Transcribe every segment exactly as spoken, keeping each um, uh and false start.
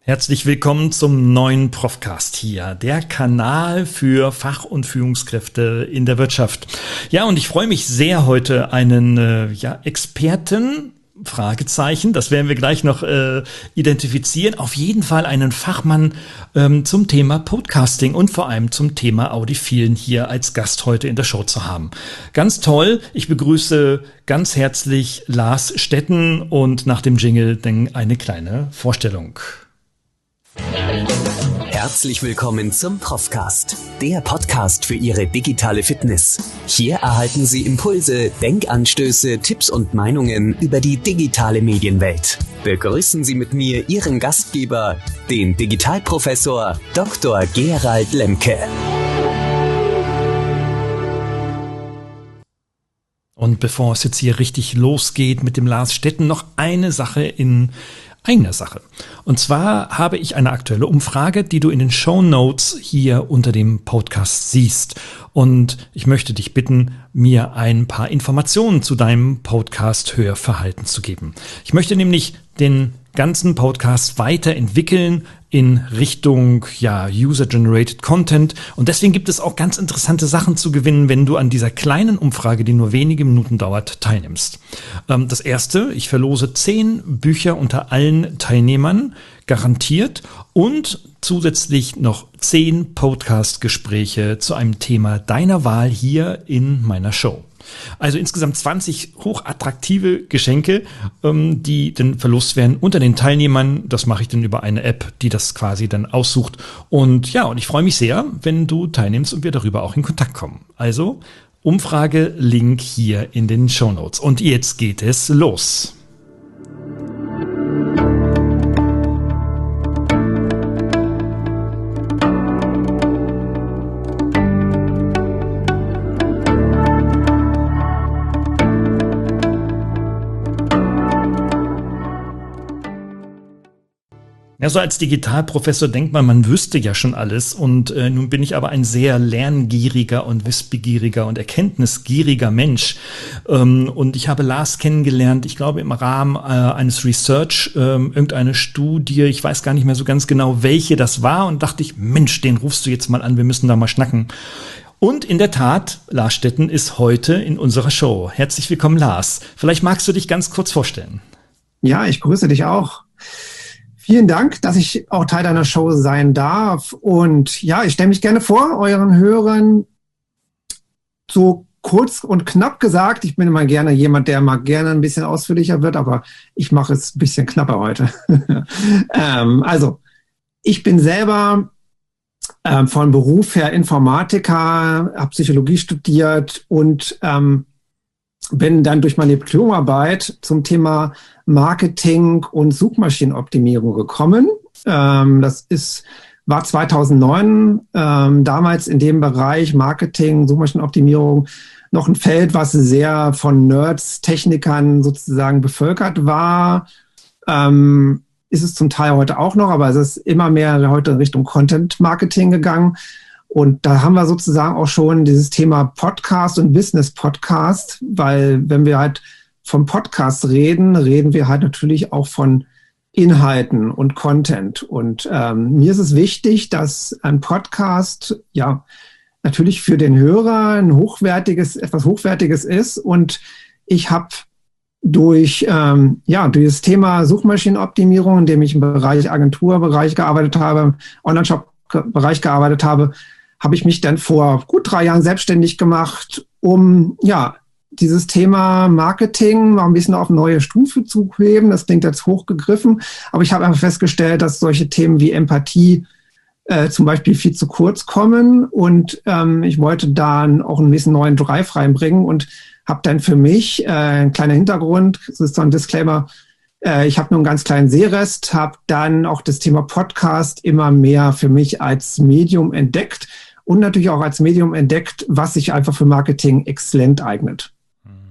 Herzlich willkommen zum neuen Profcast hier, der Kanal für Fach- und Führungskräfte in der Wirtschaft. Ja, und ich freue mich sehr, heute einen äh, ja, Experten, Fragezeichen, das werden wir gleich noch äh, identifizieren, auf jeden Fall einen Fachmann ähm, zum Thema Podcasting und vor allem zum Thema Audiphilen hier als Gast heute in der Show zu haben. Ganz toll, ich begrüße ganz herzlich Lars Stetten und nach dem Jingle dann eine kleine Vorstellung. Herzlich willkommen zum Profcast, der Podcast für Ihre digitale Fitness. Hier erhalten Sie Impulse, Denkanstöße, Tipps und Meinungen über die digitale Medienwelt. Begrüßen Sie mit mir Ihren Gastgeber, den Digitalprofessor Doktor Gerald Lemke. Und bevor es jetzt hier richtig losgeht mit dem Lars Stetten, noch eine Sache in eigener Sache. Und zwar habe ich eine aktuelle Umfrage, die du in den Shownotes hier unter dem Podcast siehst. Und ich möchte dich bitten, mir ein paar Informationen zu deinem Podcast-Hörverhalten zu geben. Ich möchte nämlich den ganzen Podcast weiterentwickeln in Richtung ja User-Generated Content. Und deswegen gibt es auch ganz interessante Sachen zu gewinnen, wenn du an dieser kleinen Umfrage, die nur wenige Minuten dauert, teilnimmst. Ähm, das erste, ich verlose zehn Bücher unter allen Teilnehmern, garantiert, und zusätzlich noch zehn Podcast-Gespräche zu einem Thema deiner Wahl hier in meiner Show. Also insgesamt zwanzig hochattraktive Geschenke, ähm, die dann verlost werden unter den Teilnehmern. Das mache ich dann über eine App, die das quasi dann aussucht. Und ja, und ich freue mich sehr, wenn du teilnimmst und wir darüber auch in Kontakt kommen. Also Umfrage, Link hier in den Shownotes. Und jetzt geht es los. Ja, so als Digitalprofessor denkt man, man wüsste ja schon alles, und äh, nun bin ich aber ein sehr lerngieriger und wissbegieriger und erkenntnisgieriger Mensch, ähm, und ich habe Lars kennengelernt, ich glaube im Rahmen äh, eines Research, äh, irgendeine Studie, ich weiß gar nicht mehr so ganz genau, welche das war, und dachte ich, Mensch, den rufst du jetzt mal an, wir müssen da mal schnacken. Und in der Tat, Lars Stetten ist heute in unserer Show. Herzlich willkommen, Lars. Vielleicht magst du dich ganz kurz vorstellen. Ja, ich grüße dich auch. Vielen Dank, dass ich auch Teil deiner Show sein darf. Und ja, ich stelle mich gerne vor, euren Hörern, so kurz und knapp gesagt. Ich bin immer gerne jemand, der mal gerne ein bisschen ausführlicher wird, aber ich mache es ein bisschen knapper heute. ähm, also, ich bin selber ähm, von Beruf her Informatiker, habe Psychologie studiert und ähm, bin dann durch meine Diplomarbeit zum Thema Marketing und Suchmaschinenoptimierung gekommen. Ähm, das ist, war zweitausendneun, ähm, damals in dem Bereich Marketing, Suchmaschinenoptimierung noch ein Feld, was sehr von Nerds, Technikern sozusagen bevölkert war. Ähm, ist es zum Teil heute auch noch, aber es ist immer mehr heute in Richtung Content Marketing gegangen. Und da haben wir sozusagen auch schon dieses Thema Podcast und Business Podcast, weil wenn wir halt vom Podcast reden, reden wir halt natürlich auch von Inhalten und Content. Und ähm, mir ist es wichtig, dass ein Podcast ja natürlich für den Hörer ein hochwertiges, etwas Hochwertiges ist. Und ich habe durch ähm, ja durch das Thema Suchmaschinenoptimierung, in dem ich im Bereich Agenturbereich gearbeitet habe, Online-Shop-Bereich gearbeitet habe, habe ich mich dann vor gut drei Jahren selbstständig gemacht, um ja dieses Thema Marketing noch ein bisschen auf neue Stufe zu heben. Das klingt jetzt hochgegriffen, aber ich habe einfach festgestellt, dass solche Themen wie Empathie äh, zum Beispiel viel zu kurz kommen, und ähm, ich wollte dann auch ein bisschen neuen Drive reinbringen und habe dann für mich äh, ein kleiner Hintergrund, das ist so ein Disclaimer, äh, ich habe nur einen ganz kleinen Sehrest, habe dann auch das Thema Podcast immer mehr für mich als Medium entdeckt. Und natürlich auch als Medium entdeckt, was sich einfach für Marketing exzellent eignet.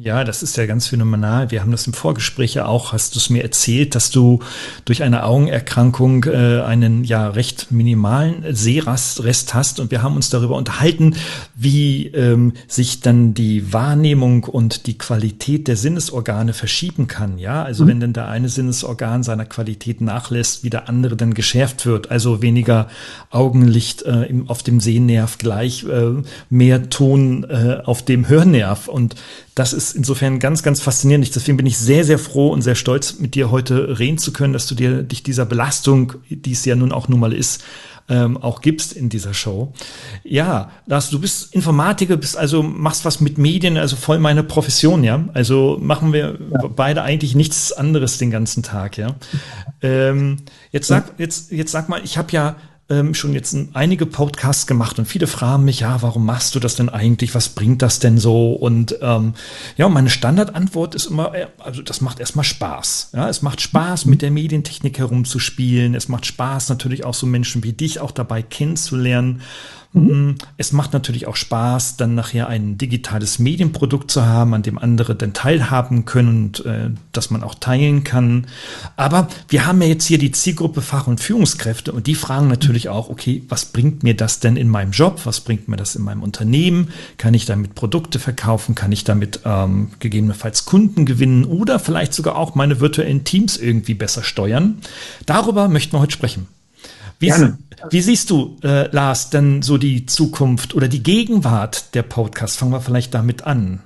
Ja, das ist ja ganz phänomenal. Wir haben das im Vorgespräch ja auch, hast du es mir erzählt, dass du durch eine Augenerkrankung äh, einen ja recht minimalen Sehrest hast, und wir haben uns darüber unterhalten, wie ähm, sich dann die Wahrnehmung und die Qualität der Sinnesorgane verschieben kann. Ja, also mhm. wenn dann der eine Sinnesorgan seiner Qualität nachlässt, wie der andere dann geschärft wird, also weniger Augenlicht äh, im, auf dem Sehnerv gleich äh, mehr Ton äh, auf dem Hörnerv, und das ist insofern ganz, ganz faszinierend. Deswegen bin ich sehr, sehr froh und sehr stolz, mit dir heute reden zu können, dass du dir dich dieser Belastung, die es ja nun auch nun mal ist, ähm, auch gibst in dieser Show. Ja, Lars, du bist Informatiker, bist also machst was mit Medien, also voll meine Profession, ja. Also machen wir ja. beide eigentlich nichts anderes den ganzen Tag, ja. Ähm, jetzt sag, jetzt, jetzt sag mal, ich habe ja Ähm, schon jetzt einige Podcasts gemacht, und viele fragen mich, ja, warum machst du das denn eigentlich? Was bringt das denn so? Und ähm, ja, meine Standardantwort ist immer, also das macht erstmal Spaß. Ja, es macht Spaß, mit der Medientechnik herumzuspielen. Es macht Spaß, natürlich auch so Menschen wie dich auch dabei kennenzulernen. Mhm. Es macht natürlich auch Spaß, dann nachher ein digitales Medienprodukt zu haben, an dem andere dann teilhaben können und äh, das man auch teilen kann. Aber wir haben ja jetzt hier die Zielgruppe Fach- und Führungskräfte, und die fragen natürlich auch, okay, was bringt mir das denn in meinem Job? Was bringt mir das in meinem Unternehmen? Kann ich damit Produkte verkaufen? Kann ich damit ähm, gegebenenfalls Kunden gewinnen oder vielleicht sogar auch meine virtuellen Teams irgendwie besser steuern? Darüber möchten wir heute sprechen. Wie, Gerne. Wie siehst du, äh, Lars, denn so die Zukunft oder die Gegenwart der Podcasts? Fangen wir vielleicht damit an.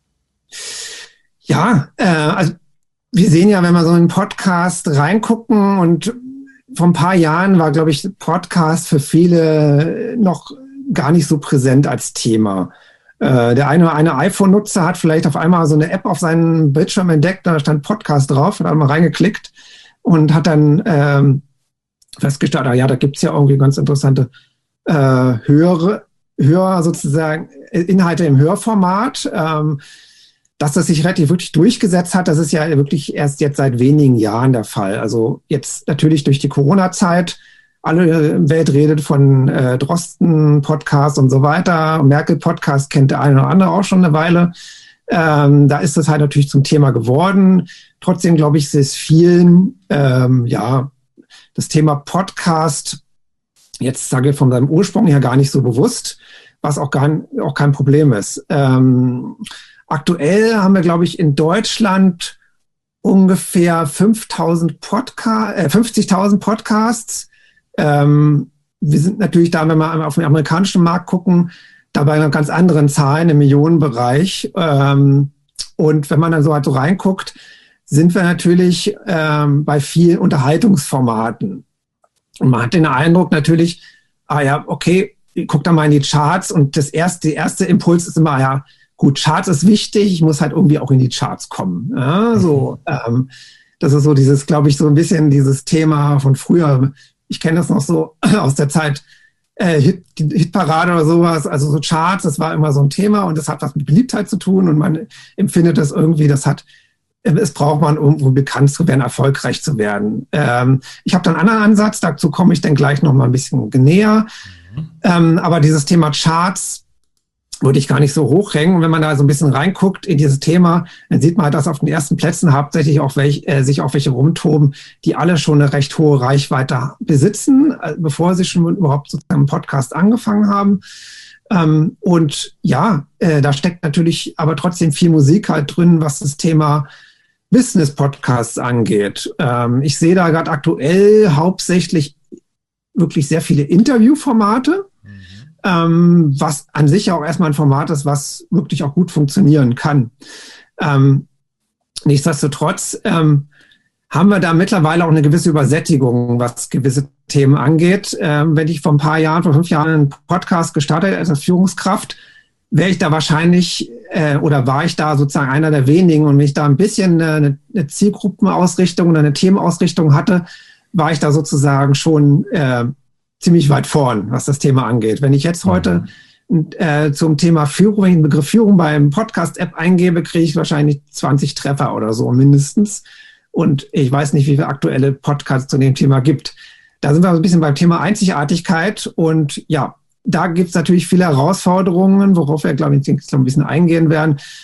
Ja, äh, also wir sehen ja, wenn wir so in einen Podcast reingucken, und vor ein paar Jahren war, glaube ich, Podcast für viele noch gar nicht so präsent als Thema. Äh, der eine oder eine iPhone-Nutzer hat vielleicht auf einmal so eine App auf seinem Bildschirm entdeckt, da stand Podcast drauf, hat einmal reingeklickt und hat dann ähm, festgestellt, ah ja, da gibt's ja irgendwie ganz interessante äh, höhere, höher sozusagen Inhalte im Hörformat. Ähm, dass das sich relativ wirklich durchgesetzt hat, das ist ja wirklich erst jetzt seit wenigen Jahren der Fall. Also jetzt natürlich durch die Corona-Zeit, alle Welt redet von äh, Drosten-Podcast und so weiter. Merkel-Podcast kennt der eine oder andere auch schon eine Weile. Ähm, da ist das halt natürlich zum Thema geworden. Trotzdem glaube ich, es ist vielen, ähm, ja, das Thema Podcast, jetzt sage ich von seinem Ursprung her gar nicht so bewusst, was auch, gar, auch kein Problem ist. Ähm, aktuell haben wir, glaube ich, in Deutschland ungefähr fünftausend Podca- äh, fünfzigtausend Podcasts. Ähm, wir sind natürlich da, wenn wir auf den amerikanischen Markt gucken, dabei noch ganz anderen Zahlen im Millionenbereich. Ähm, und wenn man dann so halt so reinguckt, sind wir natürlich ähm, bei vielen Unterhaltungsformaten. Und man hat den Eindruck natürlich, ah ja, okay, guck da mal in die Charts, und das erste, der erste Impuls ist immer, ja, gut, Charts ist wichtig, ich muss halt irgendwie auch in die Charts kommen. Ja, so, ähm, das ist so dieses, glaube ich, so ein bisschen dieses Thema von früher. Ich kenne das noch so aus der Zeit, äh, Hit, die Hitparade oder sowas, also so Charts, das war immer so ein Thema, und das hat was mit Beliebtheit zu tun, und man empfindet das irgendwie, das hat es braucht man, um bekannt zu werden, erfolgreich zu werden. Ähm, ich habe da einen anderen Ansatz, dazu komme ich dann gleich noch mal ein bisschen näher. Mhm. Ähm, aber dieses Thema Charts würde ich gar nicht so hochhängen. Und wenn man da so ein bisschen reinguckt in dieses Thema, dann sieht man halt, dass auf den ersten Plätzen hauptsächlich auch welch, äh, sich auch welche rumtoben, die alle schon eine recht hohe Reichweite besitzen, äh, bevor sie schon überhaupt sozusagen einen Podcast angefangen haben. Ähm, und ja, äh, da steckt natürlich aber trotzdem viel Musik halt drin, was das Thema Business-Podcasts angeht. Ähm, ich sehe da gerade aktuell hauptsächlich wirklich sehr viele Interviewformate, mhm. ähm, was an sich auch erstmal ein Format ist, was wirklich auch gut funktionieren kann. Ähm, nichtsdestotrotz ähm, haben wir da mittlerweile auch eine gewisse Übersättigung, was gewisse Themen angeht. Ähm, wenn ich vor ein paar Jahren, vor fünf Jahren einen Podcast gestartet als Führungskraft, wäre ich da wahrscheinlich äh, oder war ich da sozusagen einer der wenigen, und wenn ich da ein bisschen eine, eine Zielgruppenausrichtung oder eine Themenausrichtung hatte, war ich da sozusagen schon äh, ziemlich weit vorn, was das Thema angeht. Wenn ich jetzt heute äh, zum Thema Führung, wenn ich den Begriff Führung beim Podcast-App eingebe, kriege ich wahrscheinlich zwanzig Treffer oder so mindestens. Und ich weiß nicht, wie viele aktuelle Podcasts zu dem Thema gibt. Da sind wir ein bisschen beim Thema Einzigartigkeit, und ja, da gibt es natürlich viele Herausforderungen, worauf wir, glaube ich, ein bisschen eingehen werden. Ja.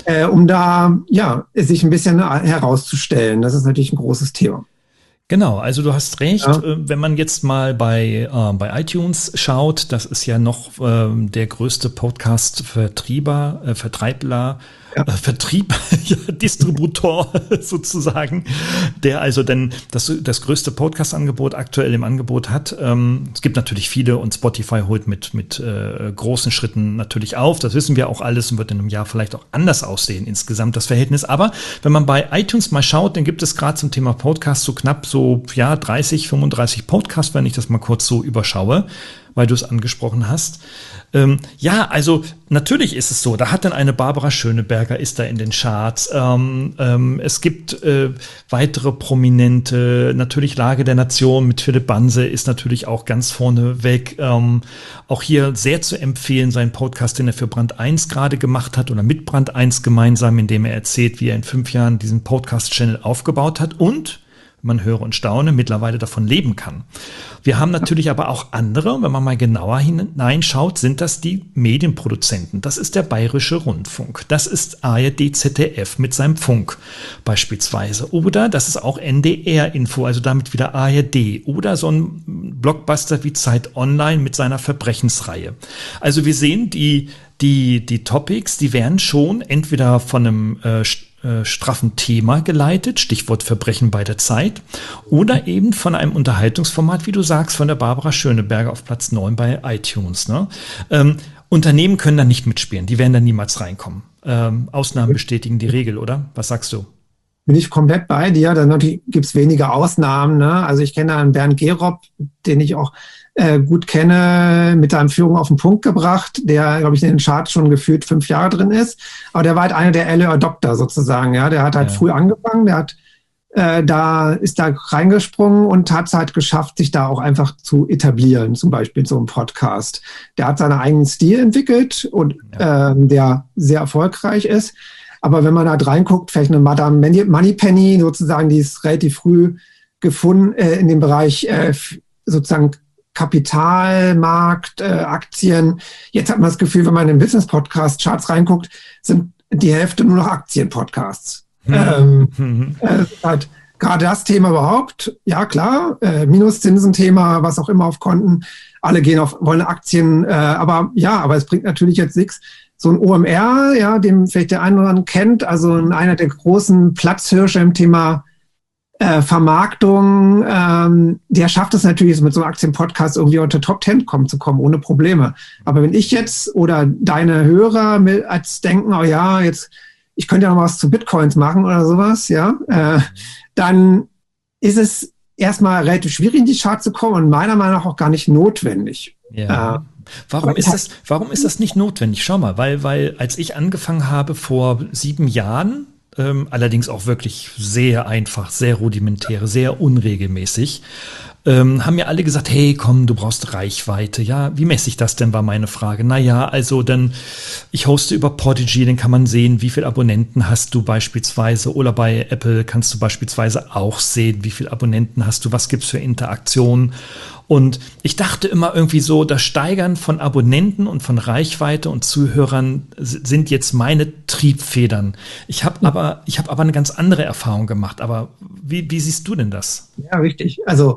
äh, um da ja sich ein bisschen herauszustellen. Das ist natürlich ein großes Thema. Genau, also du hast recht, Ja. wenn man jetzt mal bei, äh, bei iTunes schaut, das ist ja noch äh, der größte Podcast-Vertrieber, äh, Vertreibler, Ja. äh, Vertrieb, ja, Distributor sozusagen, der also dann das, das größte Podcast-Angebot aktuell im Angebot hat. Ähm, es gibt natürlich viele und Spotify holt mit, mit äh, großen Schritten natürlich auf, das wissen wir auch alles und wird in einem Jahr vielleicht auch anders aussehen insgesamt das Verhältnis. Aber wenn man bei iTunes mal schaut, dann gibt es gerade zum Thema Podcast so knapp so ja dreißig, fünfunddreißig Podcasts, wenn ich das mal kurz so überschaue, weil du es angesprochen hast. Ähm, ja, also natürlich ist es so, da hat dann eine Barbara Schöneberger ist da in den Charts. Ähm, ähm, es gibt äh, weitere Prominente, natürlich Lage der Nation mit Philipp Banse ist natürlich auch ganz vorne weg. Ähm, auch hier sehr zu empfehlen, sein Podcast, den er für Brand eins gerade gemacht hat oder mit Brand eins gemeinsam, in dem er erzählt, wie er in fünf Jahren diesen Podcast-Channel aufgebaut hat und man höre und staune, mittlerweile davon leben kann. Wir haben natürlich aber auch andere, wenn man mal genauer hineinschaut, sind das die Medienproduzenten. Das ist der Bayerische Rundfunk, das ist A R D Z D F mit seinem Funk beispielsweise oder das ist auch N D R-Info, also damit wieder A R D oder so ein Blockbuster wie Zeit Online mit seiner Verbrechensreihe. Also wir sehen, die, die, die Topics, die werden schon entweder von einem äh, straffen Thema geleitet, Stichwort Verbrechen bei der Zeit, oder eben von einem Unterhaltungsformat, wie du sagst, von der Barbara Schöneberger auf Platz neun bei iTunes. Ne? Ähm, Unternehmen können da nicht mitspielen, die werden da niemals reinkommen. Ähm, Ausnahmen bestätigen die Regel, oder? Was sagst du? Bin ich komplett bei dir. Dann gibt es wenige Ausnahmen. Ne? Also ich kenne einen Bernd Gerob, den ich auch äh, gut kenne, mit seinem Führung auf den Punkt gebracht, der, glaube ich, in den Charts schon gefühlt fünf Jahre drin ist. Aber der war halt einer der Early Adopter sozusagen. Ja, der hat halt Ja. früh angefangen. Der hat äh, da ist da reingesprungen und hat es halt geschafft, sich da auch einfach zu etablieren. Zum Beispiel so ein Podcast. Der hat seinen eigenen Stil entwickelt und Ja. ähm, der sehr erfolgreich ist. Aber wenn man da reinguckt, vielleicht eine Madame Moneypenny sozusagen, die ist relativ früh gefunden äh, in dem Bereich äh, sozusagen Kapitalmarkt, äh, Aktien. Jetzt hat man das Gefühl, wenn man in den Business-Podcast-Charts reinguckt, sind die Hälfte nur noch Aktien-Podcasts. Mhm. Ähm, Mhm. äh, halt gerade das Thema überhaupt, ja klar, äh, Minuszinsen-Thema, was auch immer auf Konten, alle gehen auf, wollen Aktien, äh, aber ja, aber es bringt natürlich jetzt nichts. So ein O M R, ja, den vielleicht der eine oder andere kennt, also einer der großen Platzhirsche im Thema äh, Vermarktung, ähm, der schafft es natürlich, mit so einem Aktienpodcast irgendwie unter Top Ten kommen zu kommen, ohne Probleme. Aber wenn ich jetzt oder deine Hörer mit, als denken, oh ja, jetzt, ich könnte ja noch was zu Bitcoins machen oder sowas, ja, äh, dann ist es erstmal relativ schwierig, in die Charts zu kommen und meiner Meinung nach auch gar nicht notwendig. Ja. Äh, Warum aber ist ich- das, warum ist das nicht notwendig? Schau mal, weil, weil als ich angefangen habe vor sieben Jahren, ähm, allerdings auch wirklich sehr einfach, sehr rudimentär, sehr unregelmäßig, ähm, haben mir alle gesagt, hey, komm, du brauchst Reichweite. Ja, wie messe ich das denn, war meine Frage. Naja, also dann, ich hoste über Podigy, dann kann man sehen, wie viele Abonnenten hast du beispielsweise. Oder bei Apple kannst du beispielsweise auch sehen, wie viele Abonnenten hast du, was gibt's für Interaktionen. Und ich dachte immer irgendwie so, das Steigern von Abonnenten und von Reichweite und Zuhörern s- sind jetzt meine Triebfedern. Ich habe aber, ich habe aber eine ganz andere Erfahrung gemacht. Aber wie, wie siehst du denn das? Ja, richtig. Also,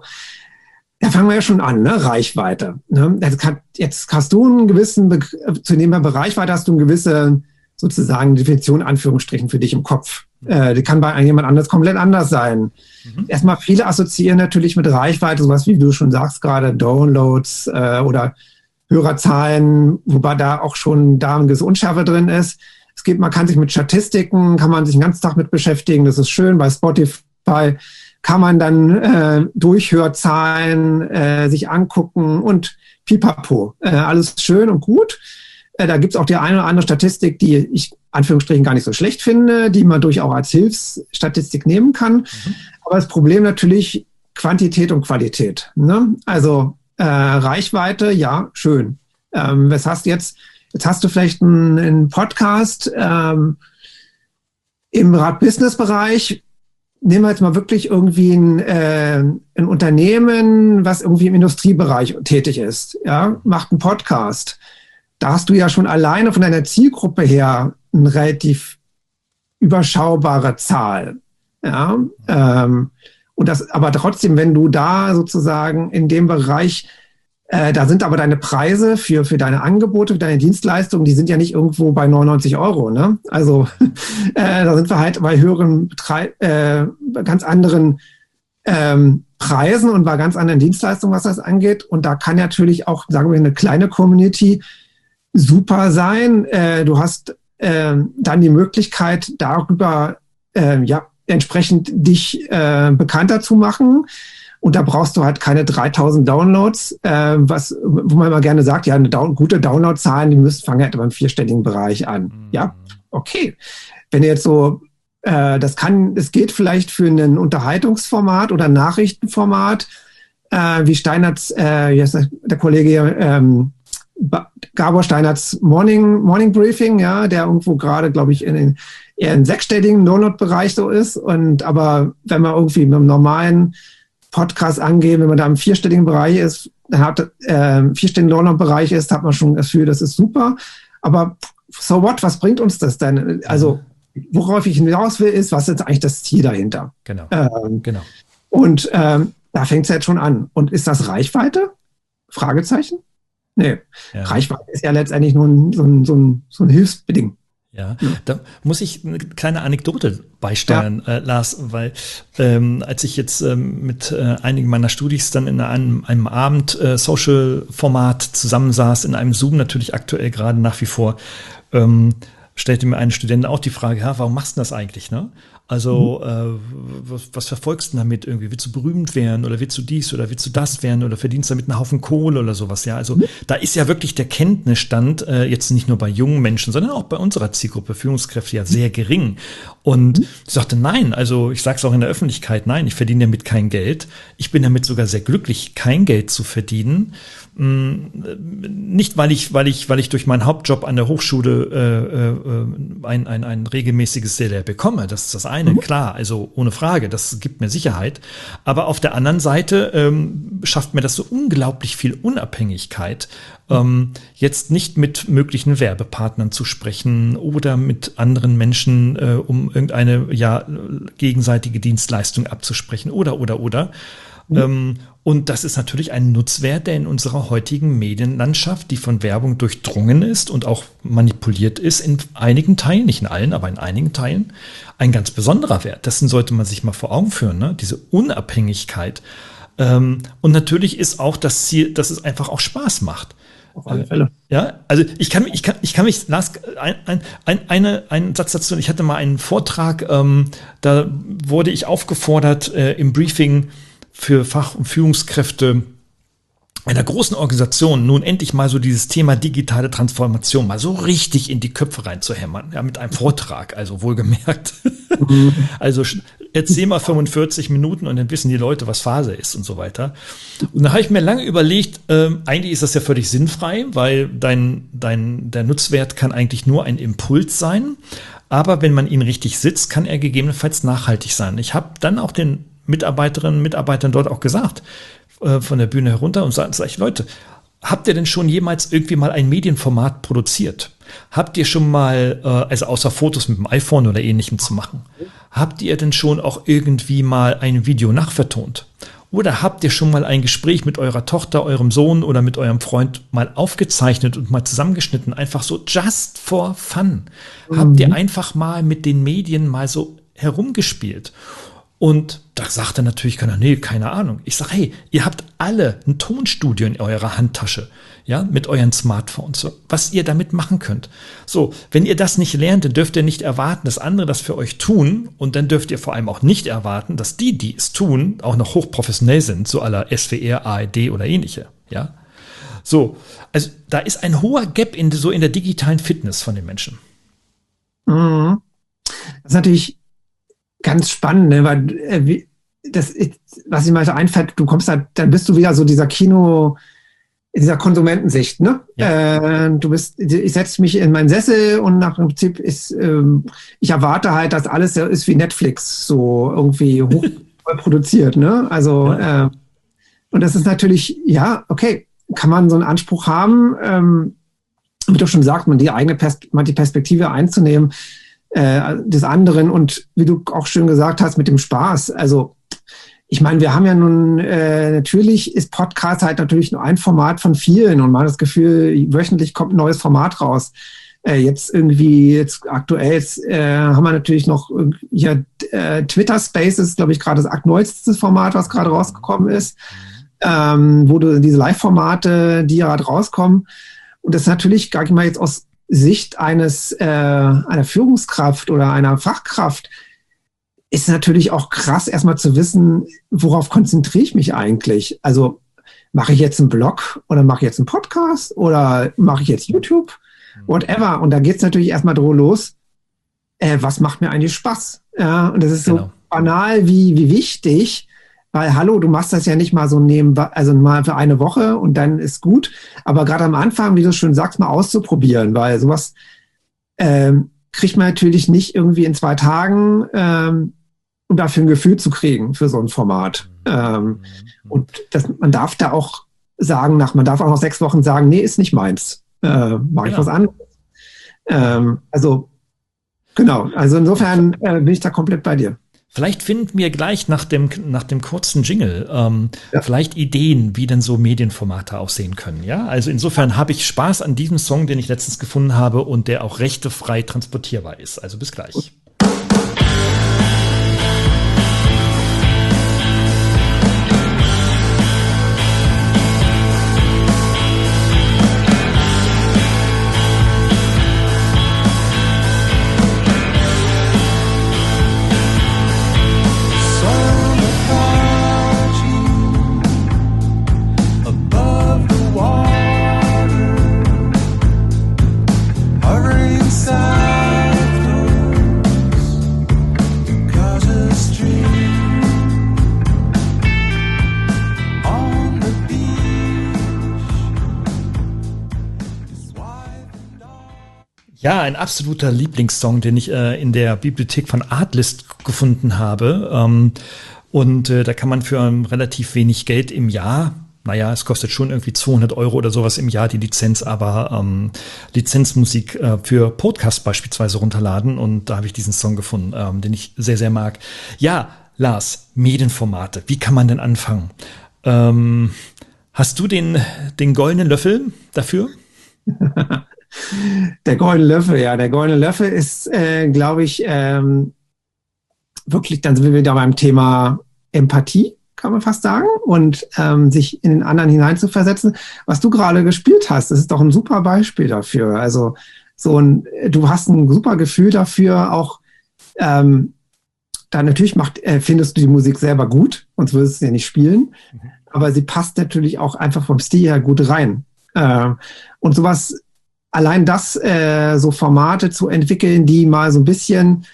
da fangen wir ja schon an, ne? Reichweite. Ne? Jetzt, kann, jetzt hast du einen gewissen, Be zu dem Reichweite hast du eine gewisse, sozusagen, Definition, Anführungsstrichen, für dich im Kopf. Äh, die kann bei jemand anders komplett anders sein. Mhm. Erstmal, viele assoziieren natürlich mit Reichweite, sowas wie du schon sagst, gerade Downloads äh, oder Hörerzahlen, wobei da auch schon da eine gewisse Unschärfe drin ist. Es gibt, man kann sich mit Statistiken, kann man sich den ganzen Tag mit beschäftigen, das ist schön. Bei Spotify kann man dann äh, Durchhörzahlen äh, sich angucken und pipapo. Äh, alles schön und gut. Äh, da gibt's auch die eine oder andere Statistik, die ich Anführungsstrichen gar nicht so schlecht finde, die man durchaus als Hilfsstatistik nehmen kann. Mhm. Aber das Problem natürlich Quantität und Qualität. Ne? Also äh, Reichweite, ja, schön. Ähm, was hast du jetzt? Jetzt hast du vielleicht einen, einen Podcast ähm, im Rad-Business-Bereich. Nehmen wir jetzt mal wirklich irgendwie ein, äh, ein Unternehmen, was irgendwie im Industriebereich tätig ist, ja, macht einen Podcast. Da hast du ja schon alleine von deiner Zielgruppe her ein relativ überschaubare Zahl. Ja, ähm, und das, aber trotzdem, wenn du da sozusagen in dem Bereich, äh, da sind aber deine Preise für, für deine Angebote, für deine Dienstleistungen, die sind ja nicht irgendwo bei neunundneunzig Euro, ne? Also, äh, da sind wir halt bei höheren, äh, ganz anderen, ähm, Preisen und bei ganz anderen Dienstleistungen, was das angeht. Und da kann natürlich auch, sagen wir, eine kleine Community super sein. Äh, du hast, äh, dann die Möglichkeit, darüber, äh, ja, entsprechend dich äh, bekannter zu machen. Und da brauchst du halt keine dreitausend Downloads, äh, was, wo man immer gerne sagt, ja, eine Down- gute Downloadzahlen, die müssen fangen halt aber im vierstelligen Bereich an. Mhm. Ja, okay. Wenn ihr jetzt so, äh, das kann, es geht vielleicht für ein Unterhaltungsformat oder ein Nachrichtenformat, äh, wie Steinerts, äh, jetzt der Kollege hier, ähm, Gabor Steinerts Morning, Morning Briefing, ja, der irgendwo gerade, glaube ich, in den eher im sechsstelligen Download-Bereich so ist. Und aber wenn man irgendwie mit einem normalen Podcast angeben, wenn man da im vierstelligen Bereich ist, dann hat äh, vierstelligen Download-Bereich ist, hat man schon das Gefühl, das ist super. Aber so what, was bringt uns das denn? Also worauf ich hinaus will, ist, was ist eigentlich das Ziel dahinter? Genau. Ähm, genau. Und ähm, da fängt es jetzt schon an. Und ist das Reichweite? Fragezeichen? Nee. Ja. Reichweite ist ja letztendlich nur ein, so ein, so ein, so ein Hilfsbeding. Ja, da muss ich eine kleine Anekdote beisteuern, ja. äh, Lars, weil ähm, als ich jetzt ähm, mit äh, einigen meiner Studis dann in einem, einem Abend äh, Social-Format zusammensaß, in einem Zoom natürlich aktuell gerade nach wie vor, ähm, stellte mir eine Studentin auch die Frage, ja, warum machst du das eigentlich, ne? Also, mhm. äh, was, was verfolgst du damit irgendwie? Willst du berühmt werden oder willst du dies oder willst du das werden oder verdienst damit einen Haufen Kohle oder sowas? Ja, also mhm. da ist ja wirklich der Kenntnisstand äh, jetzt nicht nur bei jungen Menschen, sondern auch bei unserer Zielgruppe Führungskräfte ja sehr gering. Und mhm. ich sagte, nein, also ich sage es auch in der Öffentlichkeit, nein, ich verdiene damit kein Geld. Ich bin damit sogar sehr glücklich, kein Geld zu verdienen. Nicht, weil ich, weil ich, weil ich durch meinen Hauptjob an der Hochschule äh, äh, ein, ein, ein regelmäßiges Salär bekomme. Das ist das eine, mhm. klar, also ohne Frage, das gibt mir Sicherheit. Aber auf der anderen Seite ähm, schafft mir das so unglaublich viel Unabhängigkeit, ähm, jetzt nicht mit möglichen Werbepartnern zu sprechen oder mit anderen Menschen, äh, um irgendeine ja gegenseitige Dienstleistung abzusprechen oder, oder, oder. Mhm. Ähm, Und das ist natürlich ein Nutzwert, der in unserer heutigen Medienlandschaft, die von Werbung durchdrungen ist und auch manipuliert ist, in einigen Teilen, nicht in allen, aber in einigen Teilen, ein ganz besonderer Wert. Dessen sollte man sich mal vor Augen führen, ne? Diese Unabhängigkeit. Ähm, und natürlich ist auch das Ziel, dass es einfach auch Spaß macht. Auf alle Fälle. Ja, also ich kann, ich kann, ich kann mich, Lars, ein, ein, ein, eine, einen Satz dazu, ich hatte mal einen Vortrag, ähm, da wurde ich aufgefordert äh, im Briefing, für Fach- und Führungskräfte einer großen Organisation nun endlich mal so dieses Thema digitale Transformation mal so richtig in die Köpfe reinzuhämmern, ja, mit einem Vortrag, also wohlgemerkt. Mhm. Also erzähl mal fünfundvierzig Minuten und dann wissen die Leute, was Phase ist und so weiter. Und da habe ich mir lange überlegt, ähm, eigentlich ist das ja völlig sinnfrei, weil dein, dein, der Nutzwert kann eigentlich nur ein Impuls sein, aber wenn man ihn richtig sitzt, kann er gegebenenfalls nachhaltig sein. Ich habe dann auch den Mitarbeiterinnen und Mitarbeitern dort auch gesagt, äh, von der Bühne herunter und sag, sag ich, Leute, habt ihr denn schon jemals irgendwie mal ein Medienformat produziert? Habt ihr schon mal, äh, also außer Fotos mit dem iPhone oder ähnlichem zu machen, habt ihr denn schon auch irgendwie mal ein Video nachvertont? Oder habt ihr schon mal ein Gespräch mit eurer Tochter, eurem Sohn oder mit eurem Freund mal aufgezeichnet und mal zusammengeschnitten? Einfach so just for fun. Mhm. Habt ihr einfach mal mit den Medien mal so herumgespielt? Und da sagt er natürlich keiner, nee, keine Ahnung. Ich sage, hey, ihr habt alle ein Tonstudio in eurer Handtasche, ja, mit euren Smartphones, so, was ihr damit machen könnt. So, wenn ihr das nicht lernt, dann dürft ihr nicht erwarten, dass andere das für euch tun. Und dann dürft ihr vor allem auch nicht erwarten, dass die, die es tun, auch noch hochprofessionell sind, so à la S W R, A R D oder ähnliche, ja. So, also da ist ein hoher Gap in, so in der digitalen Fitness von den Menschen. Mhm. Das ist natürlich ganz spannend, ne? Weil äh, das, was ich mal so einfällt, du kommst halt, dann bist du wieder so dieser Kino, dieser Konsumentensicht, ne? Ja. Äh, du bist, ich setze mich in meinen Sessel und nach dem Prinzip ist, ähm, ich erwarte halt, dass alles so ist wie Netflix, so irgendwie hoch produziert, ne? Also ja. äh, und das ist natürlich, ja, okay, kann man so einen Anspruch haben, ähm, wie du schon sagst, man die eigene Pers- man die Perspektive einzunehmen. äh, des anderen. Und wie du auch schön gesagt hast, mit dem Spaß. Also ich meine, wir haben ja nun, äh, natürlich ist Podcast halt natürlich nur ein Format von vielen und man hat das Gefühl, wöchentlich kommt ein neues Format raus. Äh, jetzt irgendwie, jetzt aktuell jetzt, äh, haben wir natürlich noch hier äh, Twitter Spaces, glaube ich, gerade das aktuellste Format, was gerade rausgekommen ist, ähm, wo du diese Live-Formate, die ja gerade rauskommen. Und das ist natürlich, gar nicht mal jetzt aus Sicht eines äh, einer Führungskraft oder einer Fachkraft, ist natürlich auch krass, erstmal zu wissen, worauf konzentriere ich mich eigentlich? Also mache ich jetzt einen Blog oder mache ich jetzt einen Podcast oder mache ich jetzt YouTube? Whatever. Und da geht es natürlich erstmal drüber los, äh, was macht mir eigentlich Spaß? Ja, und das ist so genau. banal wie, wie wichtig, weil hallo, du machst das ja nicht mal so nebenbei, also mal für eine Woche und dann ist gut. Aber gerade am Anfang, wie du schon sagst, mal auszuprobieren, weil sowas ähm, kriegt man natürlich nicht irgendwie in zwei Tagen, ähm, um dafür ein Gefühl zu kriegen für so ein Format. Ähm, und das, man darf da auch sagen, nach, man darf auch nach sechs Wochen sagen, nee, ist nicht meins. Äh, mache ich genau. was anderes. Ähm, also, genau. Also insofern äh, bin ich da komplett bei dir. Vielleicht finden wir gleich nach dem, nach dem kurzen Jingle ähm, ja. vielleicht Ideen, wie denn so Medienformate aussehen können. Ja, also insofern habe ich Spaß an diesem Song, den ich letztens gefunden habe und der auch rechtefrei transportierbar ist. Also bis gleich. Gut. Ja, ein absoluter Lieblingssong, den ich äh, in der Bibliothek von Artlist gefunden habe. Ähm, und äh, da kann man für ähm, relativ wenig Geld im Jahr, naja, es kostet schon irgendwie zweihundert Euro oder sowas im Jahr die Lizenz, aber ähm, Lizenzmusik äh, für Podcast beispielsweise runterladen. Und da habe ich diesen Song gefunden, ähm, den ich sehr, sehr mag. Ja, Lars, Medienformate, wie kann man denn anfangen? Ähm, hast du den, den goldenen Löffel dafür? Der goldene Löffel, ja, der goldene Löffel ist, äh, glaube ich, ähm, wirklich, dann sind wir wieder beim Thema Empathie, kann man fast sagen, und ähm, sich in den anderen hineinzuversetzen. Was du gerade gespielt hast, das ist doch ein super Beispiel dafür. Also so ein, du hast ein super Gefühl dafür, auch ähm, da natürlich macht, äh, findest du die Musik selber gut, sonst würdest du sie ja nicht spielen, mhm. aber sie passt natürlich auch einfach vom Stil her gut rein. Äh, und sowas Allein das, äh, so Formate zu entwickeln, die mal so ein bisschen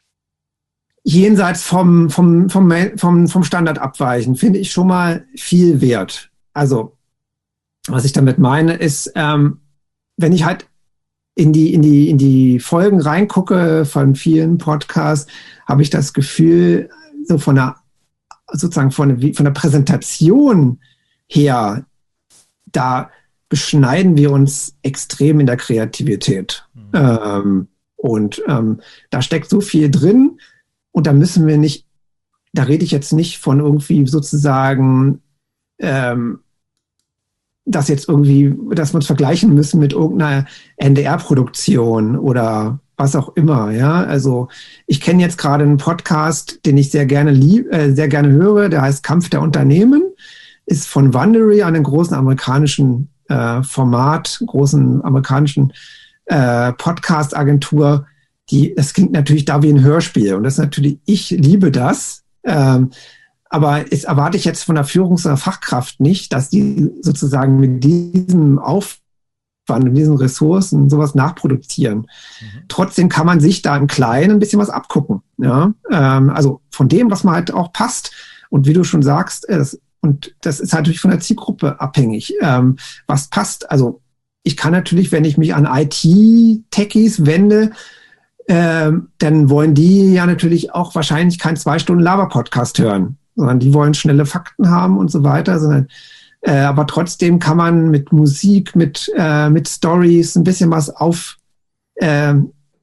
jenseits vom, vom, vom, vom, vom Standard abweichen, finde ich schon mal viel wert. Also, was ich damit meine, ist, ähm, wenn ich halt in die, in die, in die Folgen reingucke von vielen Podcasts, habe ich das Gefühl, so von der, sozusagen von der, von der Präsentation her, da beschneiden wir uns extrem in der Kreativität. Mhm. Ähm, und ähm, da steckt so viel drin und da müssen wir nicht, da rede ich jetzt nicht von irgendwie sozusagen, ähm, dass jetzt irgendwie, dass wir uns vergleichen müssen mit irgendeiner N D R-Produktion oder was auch immer, ja. Also ich kenne jetzt gerade einen Podcast, den ich sehr gerne lieb, äh, sehr gerne höre, der heißt Kampf der Unternehmen, ist von Wondery, einem großen amerikanischen Äh, Format, großen amerikanischen äh, Podcast-Agentur, die, das klingt natürlich da wie ein Hörspiel und das ist natürlich, ich liebe das, ähm, aber es erwarte ich jetzt von der Führungs- oder Fachkraft nicht, dass die sozusagen mit diesem Aufwand, mit diesen Ressourcen sowas nachproduzieren. Mhm. Trotzdem kann man sich da im Kleinen ein bisschen was abgucken, ja, ähm, also von dem, was man halt auch passt und wie du schon sagst, äh, das Und das ist natürlich von der Zielgruppe abhängig, ähm, was passt. Also ich kann natürlich, wenn ich mich an I T-Techies wende, ähm, dann wollen die ja natürlich auch wahrscheinlich keinen zwei Stunden Lava-Podcast hören, sondern die wollen schnelle Fakten haben und so weiter. Sondern, äh, aber trotzdem kann man mit Musik, mit, äh, mit Stories ein bisschen was auf, äh,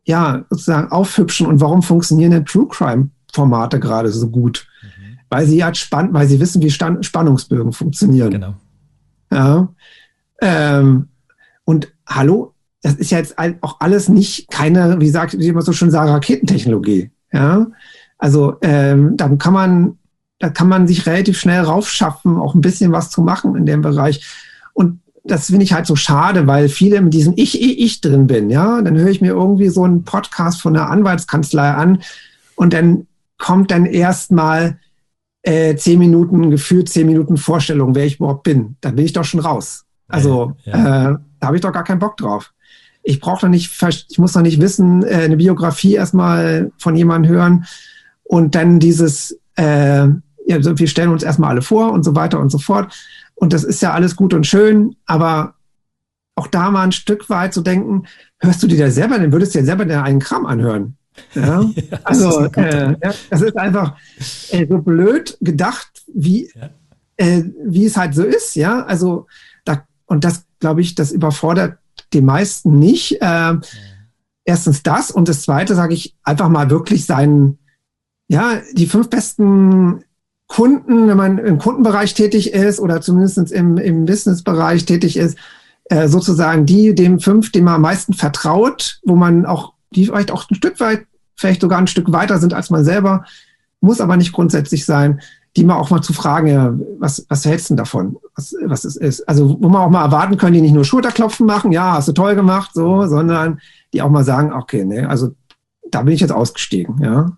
ja, sozusagen aufhübschen und warum funktionieren denn True Crime Formate gerade so gut? Mhm. Weil sie ja spannend, weil sie wissen, wie Stand, Spannungsbögen funktionieren. Genau. Ja. Ähm, und hallo, das ist ja jetzt auch alles nicht keine, wie sagt, wie man so schön sagt, Raketentechnologie. Ja. Also ähm, da kann man, da kann man sich relativ schnell raufschaffen, auch ein bisschen was zu machen in dem Bereich. Und das finde ich halt so schade, weil viele mit diesem Ich, Ich, Ich drin bin. Ja, dann höre ich mir irgendwie so einen Podcast von einer Anwaltskanzlei an und dann kommt dann erstmal äh, zehn Minuten, gefühlt zehn Minuten Vorstellung, wer ich überhaupt bin. Da bin ich doch schon raus. Also ja, ja. Äh, da habe ich doch gar keinen Bock drauf. Ich brauche doch nicht, ich muss doch nicht wissen, äh, eine Biografie erstmal von jemandem hören und dann dieses, äh, ja, so, wir stellen uns erstmal alle vor und so weiter und so fort. Und das ist ja alles gut und schön, aber auch da mal ein Stück weit zu denken, hörst du dir da selber, dann würdest du dir selber einen Kram anhören. Ja? Ja, also das ist, äh, ja, das ist einfach äh, so blöd gedacht, wie, ja. äh, wie es halt so ist. Ja, also da, und das, glaube ich, das überfordert die meisten nicht. Äh, ja. Erstens das und das Zweite, sage ich, einfach mal wirklich seinen, ja, die fünf besten Kunden, wenn man im Kundenbereich tätig ist oder zumindest im, im Businessbereich tätig ist, äh, sozusagen die, dem fünf, dem man am meisten vertraut, wo man auch, die vielleicht auch ein Stück weit, vielleicht sogar ein Stück weiter sind als man selber, muss aber nicht grundsätzlich sein, die mal auch mal zu fragen, ja, was, was hältst du denn davon, was, was es ist. Also wo man auch mal erwarten können, die nicht nur Schulterklopfen machen, ja, hast du toll gemacht, so, sondern die auch mal sagen, okay, ne, also da bin ich jetzt ausgestiegen, ja.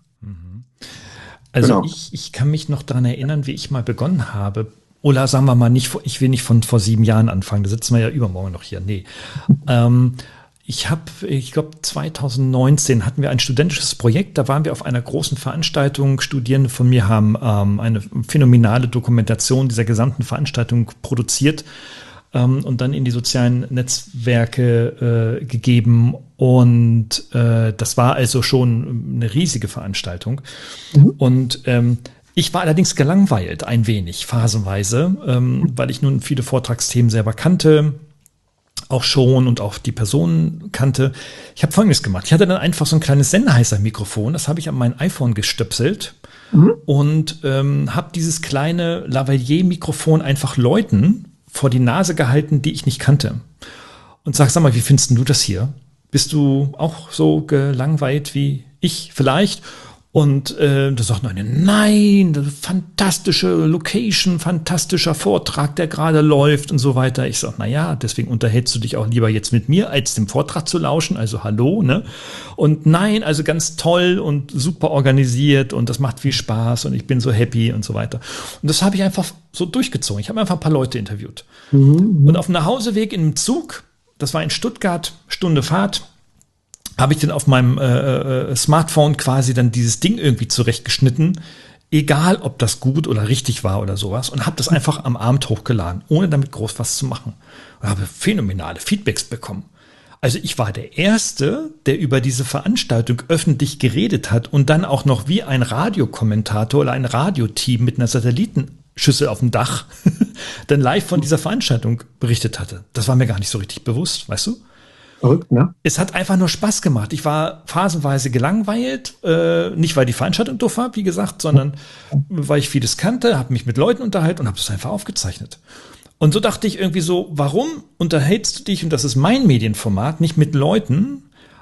Also genau. ich, ich kann mich noch daran erinnern, wie ich mal begonnen habe. Oder sagen wir mal, nicht, ich will nicht von vor sieben Jahren anfangen, da sitzen wir ja übermorgen noch hier. Nee. ähm, ich habe, ich glaube, zwanzig neunzehn hatten wir ein studentisches Projekt, da waren wir auf einer großen Veranstaltung. Studierende von mir haben ähm, eine phänomenale Dokumentation dieser gesamten Veranstaltung produziert ähm, und dann in die sozialen Netzwerke äh, gegeben. Und äh, das war also schon eine riesige Veranstaltung. Mhm. Und ähm, ich war allerdings gelangweilt, ein wenig, phasenweise, ähm, mhm. weil ich nun viele Vortragsthemen selber kannte, auch schon und auch die Personen kannte. Ich habe Folgendes gemacht. Ich hatte dann einfach so ein kleines Sennheiser-Mikrofon, das habe ich an mein iPhone gestöpselt mhm. und ähm, habe dieses kleine Lavalier-Mikrofon einfach Leuten vor die Nase gehalten, die ich nicht kannte. Und sag, sag mal, wie findest du das hier? Bist du auch so gelangweilt wie ich vielleicht? Und äh, da sagt eine, nein, fantastische Location, fantastischer Vortrag, der gerade läuft und so weiter. Ich sage, na ja, deswegen unterhältst du dich auch lieber jetzt mit mir, als dem Vortrag zu lauschen. Also hallo, ne? Und nein, also ganz toll und super organisiert und das macht viel Spaß und ich bin so happy und so weiter. Und das habe ich einfach so durchgezogen. Ich habe einfach ein paar Leute interviewt. Mhm. Und auf dem Nachhauseweg im Zug, das war in Stuttgart, Stunde Fahrt, habe ich dann auf meinem äh, Smartphone quasi dann dieses Ding irgendwie zurechtgeschnitten, egal ob das gut oder richtig war oder sowas, und habe das einfach am Abend hochgeladen, ohne damit groß was zu machen. Und habe phänomenale Feedbacks bekommen. Also ich war der Erste, der über diese Veranstaltung öffentlich geredet hat und dann auch noch wie ein Radiokommentator oder ein Radioteam mit einer Satellitenschüssel auf dem Dach dann live von dieser Veranstaltung berichtet hatte. Das war mir gar nicht so richtig bewusst, weißt du? Verrückt, ne? Es hat einfach nur Spaß gemacht. Ich war phasenweise gelangweilt, äh, nicht weil die Veranstaltung doof war, wie gesagt, sondern weil ich vieles kannte, habe mich mit Leuten unterhalten und habe das einfach aufgezeichnet. Und so dachte ich irgendwie so, warum unterhältst du dich, und das ist mein Medienformat, nicht mit Leuten,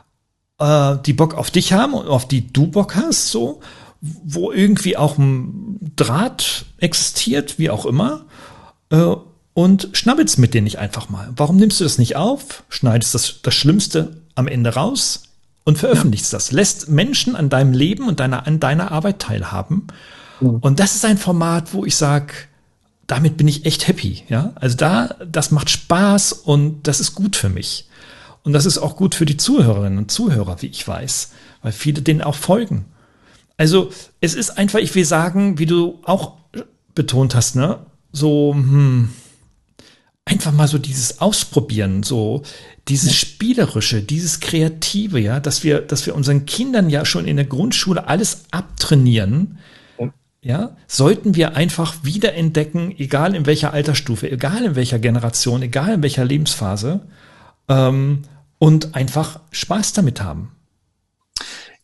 äh, die Bock auf dich haben und auf die du Bock hast, so, wo irgendwie auch ein Draht existiert, wie auch immer, äh, und schnabbelst mit denen nicht einfach mal. Warum nimmst du das nicht auf, schneidest das, das Schlimmste am Ende raus und veröffentlichst ja. das? Lässt Menschen an deinem Leben und deiner, an deiner Arbeit teilhaben. Ja. Und das ist ein Format, wo ich sage, damit bin ich echt happy. Ja? Also da, das macht Spaß und das ist gut für mich. Und das ist auch gut für die Zuhörerinnen und Zuhörer, wie ich weiß, weil viele denen auch folgen. Also es ist einfach, ich will sagen, wie du auch betont hast, ne, so, hm, einfach mal so dieses Ausprobieren, so dieses Spielerische, dieses Kreative, ja, dass wir, dass wir unseren Kindern ja schon in der Grundschule alles abtrainieren, ja, ja sollten wir einfach wiederentdecken, egal in welcher Altersstufe, egal in welcher Generation, egal in welcher Lebensphase, ähm, und einfach Spaß damit haben.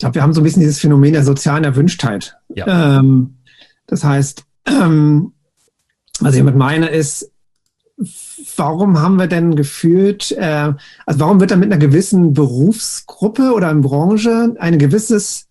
glaube, wir haben so ein bisschen dieses Phänomen der sozialen Erwünschtheit. Ja. Ähm, das heißt, ähm, was ich damit meine, ist, warum haben wir denn gefühlt, äh, also warum wird dann mit einer gewissen Berufsgruppe oder in Branche ein gewisses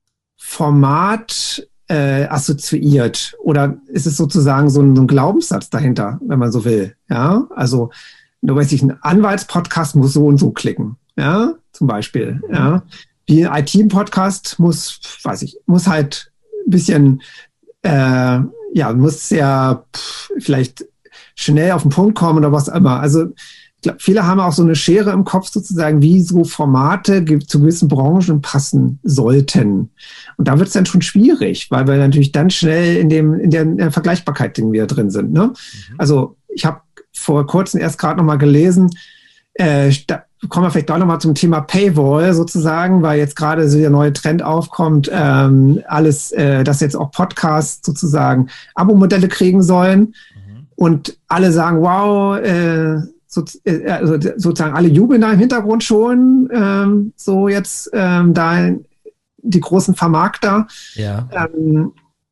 Format äh, assoziiert? Oder ist es sozusagen so ein, so ein Glaubenssatz dahinter, wenn man so will? Ja, also, du weißt, ein Anwaltspodcast muss so und so klicken, ja, zum Beispiel, ja. Wie ein I T-Podcast muss, weiß ich, muss halt ein bisschen, äh, ja, muss sehr pff, vielleicht schnell auf den Punkt kommen oder was immer. Also ich glaub, viele haben auch so eine Schere im Kopf sozusagen, wie so Formate zu gewissen Branchen passen sollten. Und da wird es dann schon schwierig, weil wir natürlich dann schnell in dem in der, in der Vergleichbarkeit wieder drin sind. Ne? Mhm. Also ich habe vor kurzem erst gerade noch mal gelesen, äh, da kommen wir vielleicht auch noch mal zum Thema Paywall sozusagen, weil jetzt gerade so der neue Trend aufkommt, ähm, alles, äh, dass jetzt auch Podcasts sozusagen Abo-Modelle kriegen sollen. Und alle sagen, wow, äh, so, äh, also sozusagen alle jubeln da im Hintergrund schon, ähm, so jetzt ähm, da die großen Vermarkter. Ja. Ähm,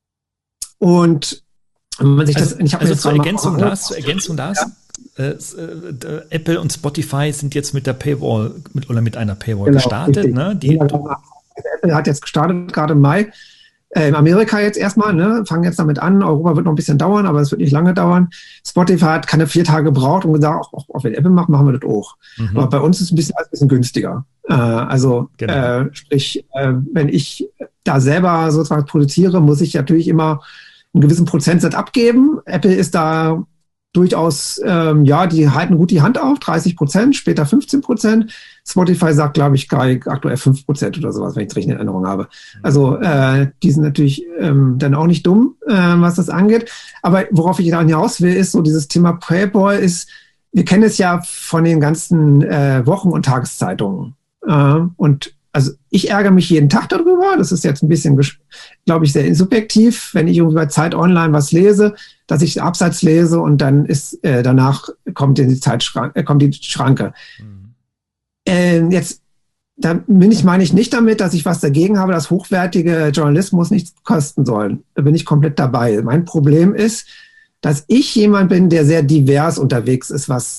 und wenn man sich also, das, ich also jetzt zur Ergänzung mal, das, zur Ergänzung das, ja. äh, äh, Apple und Spotify sind jetzt mit der Paywall mit, oder mit einer Paywall genau, gestartet. Ne? Die, also Apple hat jetzt gestartet, gerade im Mai. In Amerika jetzt erstmal, ne, fangen jetzt damit an. Europa wird noch ein bisschen dauern, aber es wird nicht lange dauern. Spotify hat keine vier Tage gebraucht und gesagt, auch, auch wenn Apple macht, machen wir das auch. Mhm. Aber bei uns ist es ein bisschen, ein bisschen günstiger. Äh, also, genau. äh, sprich, äh, wenn ich da selber sozusagen produziere, muss ich natürlich immer einen gewissen Prozentsatz abgeben. Apple ist da durchaus, ähm, ja, die halten gut die Hand auf, dreißig Prozent, später fünfzehn Prozent. Spotify sagt, glaube ich, aktuell fünf Prozent oder sowas, wenn ich es richtig in Erinnerung habe. Also äh, die sind natürlich ähm, dann auch nicht dumm, äh, was das angeht. Aber worauf ich da hinaus will, ist so dieses Thema Paywall ist, wir kennen es ja von den ganzen äh, Wochen- und Tageszeitungen. Äh, und also ich ärgere mich jeden Tag darüber. Das ist jetzt ein bisschen, glaube ich, sehr subjektiv, wenn ich irgendwie bei Zeit Online was lese, dass ich den Absatz lese und dann ist äh, danach kommt in die Zeitschranke, äh, kommt die Schranke. Mhm. Äh, jetzt da bin ich, meine ich nicht damit, dass ich was dagegen habe, dass hochwertige Journalismus nichts kosten soll. Da bin ich komplett dabei. Mein Problem ist, dass ich jemand bin, der sehr divers unterwegs ist, was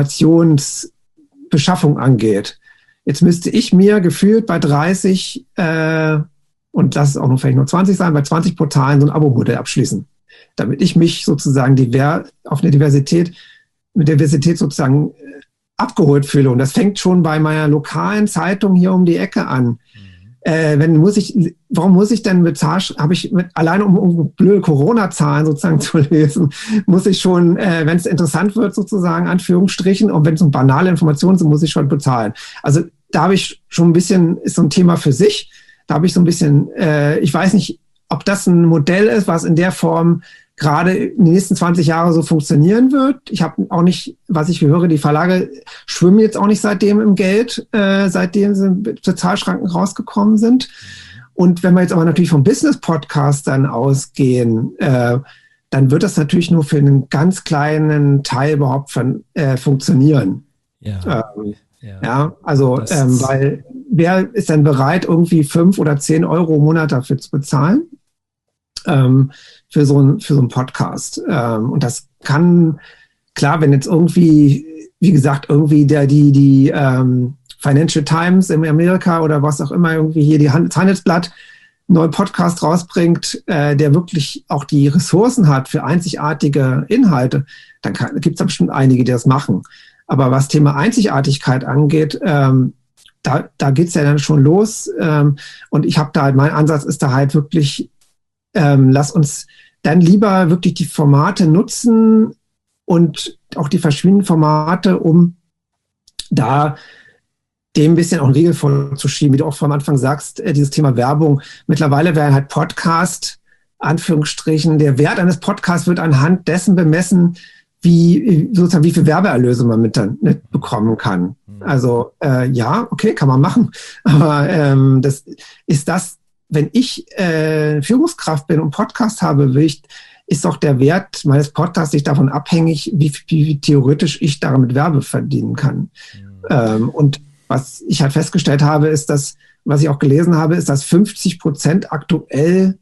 Informationsbeschaffung angeht. Jetzt müsste ich mir gefühlt bei dreißig, äh, und lass es auch nur vielleicht nur zwanzig sein, bei zwanzig Portalen so ein Abo-Modell abschließen, damit ich mich sozusagen divers, auf eine Diversität, mit Diversität sozusagen abgeholt fühle. Und das fängt schon bei meiner lokalen Zeitung hier um die Ecke an. Mhm. Äh, wenn muss ich, warum muss ich denn bezahlen, habe ich mit, allein um, um blöde Corona-Zahlen sozusagen zu lesen, muss ich schon, äh, wenn es interessant wird, sozusagen, Anführungsstrichen, und wenn es um banale Informationen sind, muss ich schon bezahlen. Also da habe ich schon ein bisschen, ist so ein Thema für sich. Da habe ich so ein bisschen, äh, ich weiß nicht, ob das ein Modell ist, was in der Form gerade in den nächsten zwanzig Jahren so funktionieren wird. Ich habe auch nicht, was ich höre, die Verlage schwimmen jetzt auch nicht seitdem im Geld, äh, seitdem sie zur Zahlschranken rausgekommen sind. Und wenn wir jetzt aber natürlich vom Business-Podcast dann ausgehen, äh, dann wird das natürlich nur für einen ganz kleinen Teil überhaupt von, äh, funktionieren. Ja. Ähm, ja. ja, also, ähm, weil wer ist denn bereit, irgendwie fünf oder zehn Euro im Monat dafür zu bezahlen? Ähm, für so ein, für so einen Podcast. Ähm, und das kann, klar, wenn jetzt irgendwie, wie gesagt, irgendwie der, die, die ähm, Financial Times in Amerika oder was auch immer, irgendwie hier die Hand, das Handelsblatt einen neuen Podcast rausbringt, äh, der wirklich auch die Ressourcen hat für einzigartige Inhalte, dann gibt es da bestimmt einige, die das machen. Aber was Thema Einzigartigkeit angeht, ähm, da, da geht es ja dann schon los. Ähm, und ich habe da halt, mein Ansatz ist da halt wirklich, ähm, lass uns dann lieber wirklich die Formate nutzen und auch die verschiedenen Formate, um da dem ein bisschen auch einen Riegel vorzuschieben, wie du auch vom Anfang sagst, äh, dieses Thema Werbung. Mittlerweile werden halt Podcast, Anführungsstrichen, der Wert eines Podcasts wird anhand dessen bemessen, wie sozusagen wie viel Werbeerlöse man mit dann mit bekommen kann. Also äh, ja, okay, kann man machen, aber ähm, das ist das, wenn ich äh, Führungskraft bin und Podcast habe, will ich, ist doch der Wert meines Podcasts nicht davon abhängig, wie, wie, wie theoretisch ich damit Werbe verdienen kann. Mhm. Ähm, und was ich halt festgestellt habe, ist, dass was ich auch gelesen habe, ist, dass fünfzig Prozent aktuell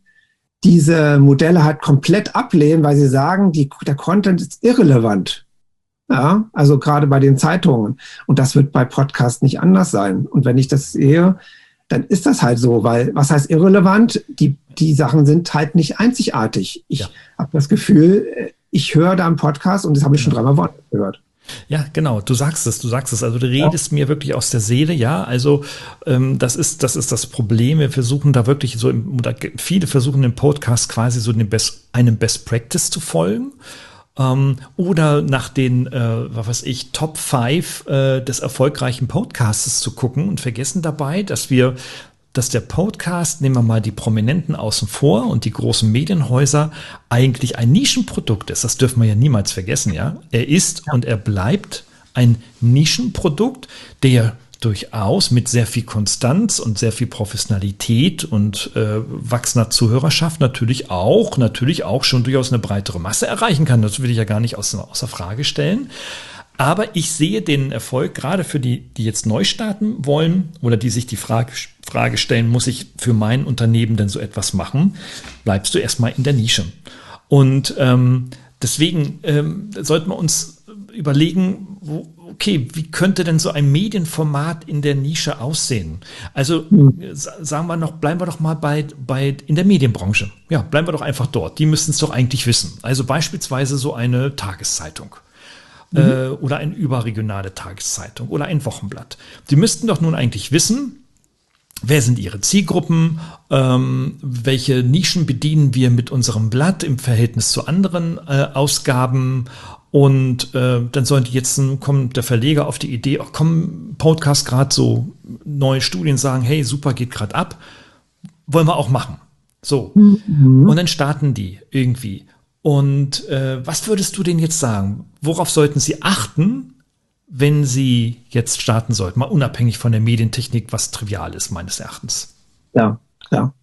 diese Modelle halt komplett ablehnen, weil sie sagen, die, der Content ist irrelevant. Ja, also gerade bei den Zeitungen. Und das wird bei Podcasts nicht anders sein. Und wenn ich das sehe, dann ist das halt so, weil, was heißt irrelevant? Die, die Sachen sind halt nicht einzigartig. Ich ja. habe das Gefühl, ich höre da einen Podcast und das habe ich schon dreimal woanders gehört. Ja, genau. Du sagst es, du sagst es. Also du redest ja. mir wirklich aus der Seele, ja. Also ähm, das ist, das ist das Problem. Wir versuchen da wirklich so, im, oder viele versuchen im Podcast quasi so den Best, einem Best Practice zu folgen. Ähm, oder nach den, äh, was weiß ich, Top fünf äh, des erfolgreichen Podcasts zu gucken und vergessen dabei, dass wir dass der Podcast, nehmen wir mal die Prominenten außen vor und die großen Medienhäuser, eigentlich ein Nischenprodukt ist. Das dürfen wir ja niemals vergessen, ja. Er ist ja. und er bleibt ein Nischenprodukt, der durchaus mit sehr viel Konstanz und sehr viel Professionalität und äh, wachsender Zuhörerschaft natürlich auch, natürlich auch schon durchaus eine breitere Masse erreichen kann. Das will ich ja gar nicht außer, außer Frage stellen. Aber ich sehe den Erfolg gerade für die, die jetzt neu starten wollen oder die sich die Frage, Frage stellen, muss ich für mein Unternehmen denn so etwas machen? Bleibst du erstmal in der Nische. Und ähm, deswegen ähm, sollten wir uns überlegen, wo, okay, wie könnte denn so ein Medienformat in der Nische aussehen? Also mhm. sagen wir noch, bleiben wir doch mal bei, bei in der Medienbranche. Ja, bleiben wir doch einfach dort. Die müssten es doch eigentlich wissen. Also beispielsweise so eine Tageszeitung. Mhm. Oder eine überregionale Tageszeitung oder ein Wochenblatt. Sie müssten doch nun eigentlich wissen, wer sind ihre Zielgruppen, ähm, welche Nischen bedienen wir mit unserem Blatt im Verhältnis zu anderen äh, Ausgaben. Und äh, dann sollen die jetzt, kommt der Verleger auf die Idee, ach komm, Podcast gerade so neue Studien sagen, hey, super, geht gerade ab, wollen wir auch machen. So. Mhm. Und dann starten die irgendwie. Und äh, was würdest du denn jetzt sagen? Worauf sollten sie achten, wenn sie jetzt starten sollten? Mal unabhängig von der Medientechnik, was trivial ist, meines Erachtens. Ja, klar.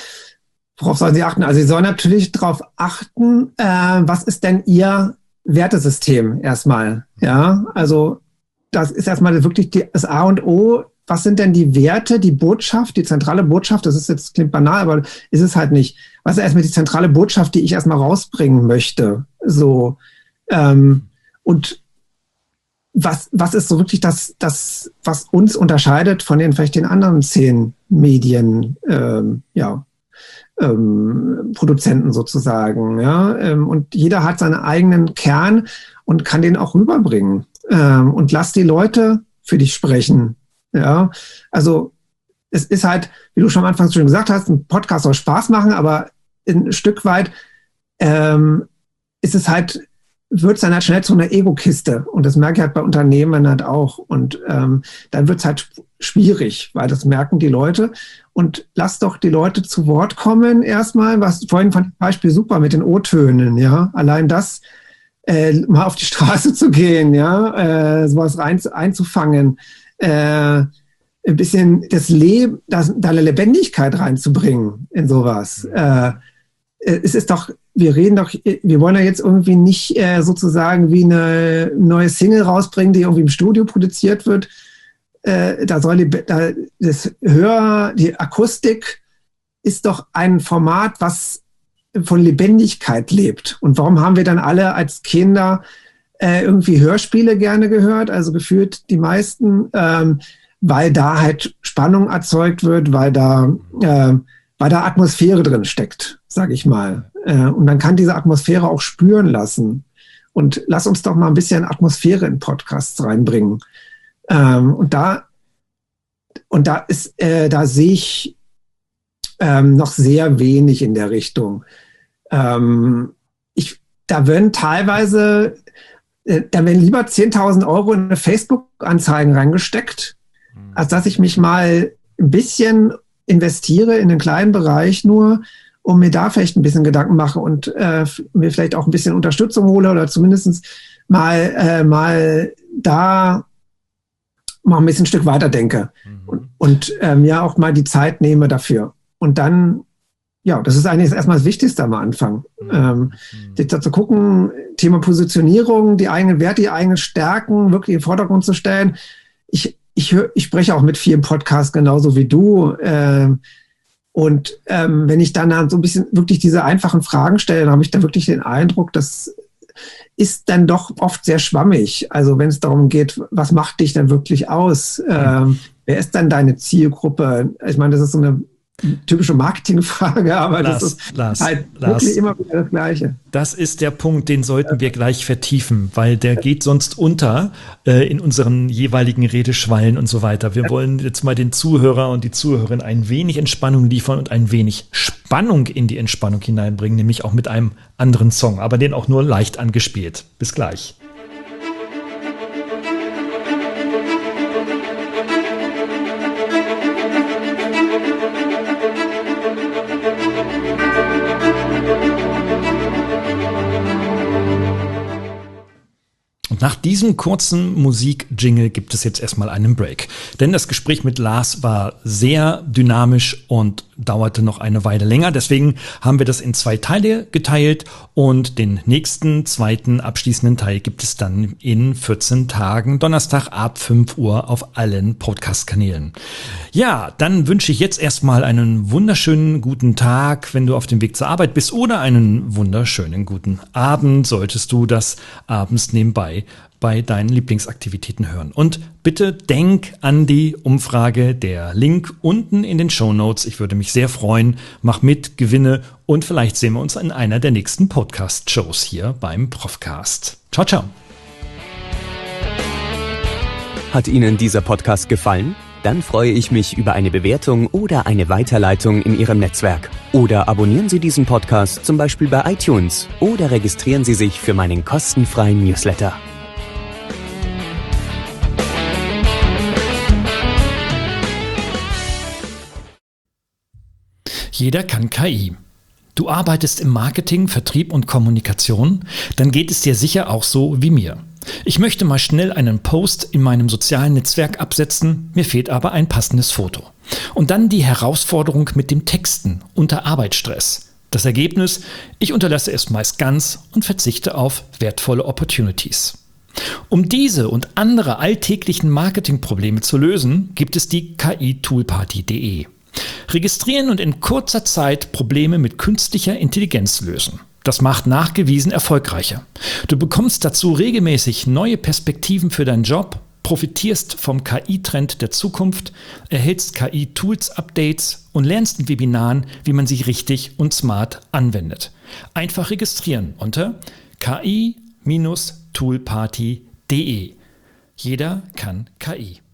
Worauf sollen sie achten? Also sie sollen natürlich darauf achten, äh, was ist denn ihr Wertesystem erstmal? Ja, also das ist erstmal wirklich die, das A und O. Was sind denn die Werte, die Botschaft, die zentrale Botschaft? Das ist jetzt, klingt banal, aber ist es halt nicht. Was ist erstmal die zentrale Botschaft, die ich erstmal rausbringen möchte? So, ähm, und was, was ist so wirklich das, das, was uns unterscheidet von den, vielleicht den anderen zehn Medien, ähm, ja, ähm, Produzenten sozusagen, ja? Ähm, und jeder hat seinen eigenen Kern und kann den auch rüberbringen. Ähm, und lass die Leute für dich sprechen. Ja, also es ist halt, wie du schon am Anfang schon gesagt hast, ein Podcast soll Spaß machen, aber ein Stück weit ähm, ist es halt, wird es dann halt schnell zu einer Ego-Kiste. Und das merke ich halt bei Unternehmen halt auch. Und ähm, dann wird es halt schwierig, weil das merken die Leute. Und lass doch die Leute zu Wort kommen erstmal. Was vorhin fand ich Beispiel super mit den O-Tönen, ja. Allein das, äh, mal auf die Straße zu gehen, ja, äh, sowas rein einzufangen. Äh, ein bisschen das Leben, das, da eine Lebendigkeit reinzubringen in sowas. Äh, es ist doch, wir reden doch, wir wollen ja jetzt irgendwie nicht äh, sozusagen wie eine neue Single rausbringen, die irgendwie im Studio produziert wird. Äh, da soll die, da, das Hör, die Akustik ist doch ein Format, was von Lebendigkeit lebt. Und warum haben wir dann alle als Kinder irgendwie Hörspiele gerne gehört, also gefühlt die meisten, ähm, weil da halt Spannung erzeugt wird, weil da, äh, weil da Atmosphäre drin steckt, sage ich mal. Äh, und man kann diese Atmosphäre auch spüren lassen. Und lass uns doch mal ein bisschen Atmosphäre in Podcasts reinbringen. Ähm, und da, und da ist, äh, da sehe ich ähm, noch sehr wenig in der Richtung. Ähm, ich, da werden teilweise Da werden lieber zehntausend Euro in eine Facebook-Anzeigen reingesteckt, mhm. als dass ich mich mal ein bisschen investiere in einen kleinen Bereich nur, um mir da vielleicht ein bisschen Gedanken mache und äh, mir vielleicht auch ein bisschen Unterstützung hole oder zumindest mal, äh, mal da mal ein bisschen ein Stück weiter denke mhm. und, und äh, mir auch mal die Zeit nehme dafür. Und dann ja, das ist eigentlich erstmal das Wichtigste am Anfang. Mhm. Ähm, sich da zu gucken, Thema Positionierung, die eigenen Werte, die eigenen Stärken wirklich in den Vordergrund zu stellen. Ich ich höre, ich spreche auch mit vielen Podcasts genauso wie du. Äh, und ähm, wenn ich dann so ein bisschen wirklich diese einfachen Fragen stelle, dann habe ich da wirklich den Eindruck, das ist dann doch oft sehr schwammig. Also wenn es darum geht, was macht dich denn wirklich aus? Ähm, wer ist dann deine Zielgruppe? Ich meine, das ist so eine typische Marketingfrage, aber Lars, das ist Lars, halt Lars, wirklich immer wieder das Gleiche. Das ist der Punkt, den sollten wir gleich vertiefen, weil der geht sonst unter äh, in unseren jeweiligen Redeschwallen und so weiter. Wir wollen jetzt mal den Zuhörer und die Zuhörerin ein wenig Entspannung liefern und ein wenig Spannung in die Entspannung hineinbringen, nämlich auch mit einem anderen Song, aber den auch nur leicht angespielt. Bis gleich. Nach diesem kurzen Musik-Jingle gibt es jetzt erstmal einen Break. Denn das Gespräch mit Lars war sehr dynamisch und dauerte noch eine Weile länger. Deswegen haben wir das in zwei Teile geteilt und den nächsten, zweiten, abschließenden Teil gibt es dann in vierzehn Tagen, Donnerstag ab fünf Uhr auf allen Podcast-Kanälen. Ja, dann wünsche ich jetzt erstmal einen wunderschönen guten Tag, wenn du auf dem Weg zur Arbeit bist, oder einen wunderschönen guten Abend, solltest du das abends nebenbei bei deinen Lieblingsaktivitäten hören. Und bitte denk an die Umfrage, der Link unten in den Shownotes. Ich würde mich sehr freuen. Mach mit, gewinne und vielleicht sehen wir uns in einer der nächsten Podcast-Shows hier beim Profcast. Ciao, ciao. Hat Ihnen dieser Podcast gefallen? Dann freue ich mich über eine Bewertung oder eine Weiterleitung in Ihrem Netzwerk. Oder abonnieren Sie diesen Podcast zum Beispiel bei iTunes oder registrieren Sie sich für meinen kostenfreien Newsletter. Jeder kann K I. Du arbeitest im Marketing, Vertrieb und Kommunikation? Dann geht es dir sicher auch so wie mir. Ich möchte mal schnell einen Post in meinem sozialen Netzwerk absetzen, mir fehlt aber ein passendes Foto. Und dann die Herausforderung mit dem Texten unter Arbeitsstress. Das Ergebnis: Ich unterlasse es meist ganz und verzichte auf wertvolle Opportunities. Um diese und andere alltäglichen Marketingprobleme zu lösen, gibt es die K I Toolparty punkt de. Registrieren und in kurzer Zeit Probleme mit künstlicher Intelligenz lösen. Das macht nachgewiesen erfolgreicher. Du bekommst dazu regelmäßig neue Perspektiven für deinen Job, profitierst vom K I-Trend der Zukunft, erhältst K I-Tools-Updates und lernst in Webinaren, wie man sie richtig und smart anwendet. Einfach registrieren unter K I Toolparty punkt de. Jeder kann K I.